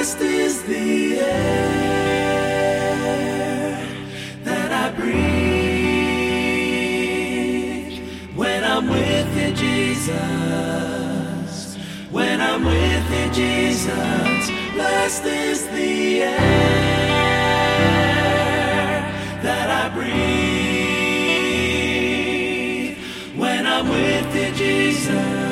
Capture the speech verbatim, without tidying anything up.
Blessed is the air that I breathe when I'm with you, Jesus. When I'm with you, Jesus. Blessed is the air that I breathe when I'm with you, Jesus.